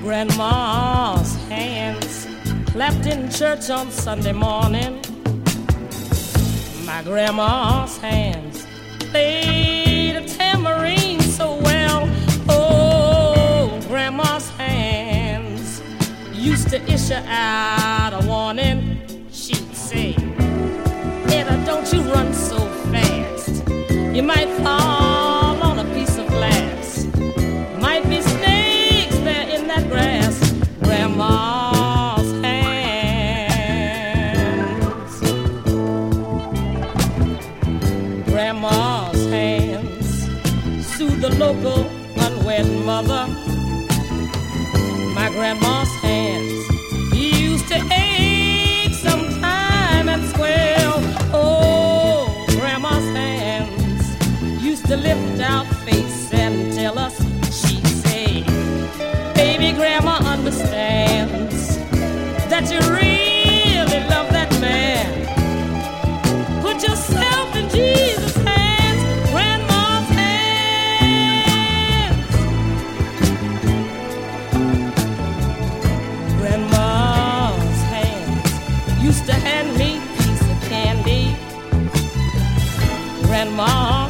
Grandma's hands clapped in church on Sunday morning. My grandma's hands played a tambourine so well. Oh, grandma's hands used to issue out a warning. She'd say, Etta, don't you run so fast. You might fall on a piece of glass. Might be snakes there in that grass. Grandma's hands. Grandma's hands soothe the local unwed mother. My grandma's hands used to ache sometime and swell. Oh, grandma's hands used to lift our face and tell us, she'd say, baby, grandma understands that you really love that man. Put yourself in Jesus' hands, grandma's hands. Grandma's hands used to hand me a piece of candy. Grandma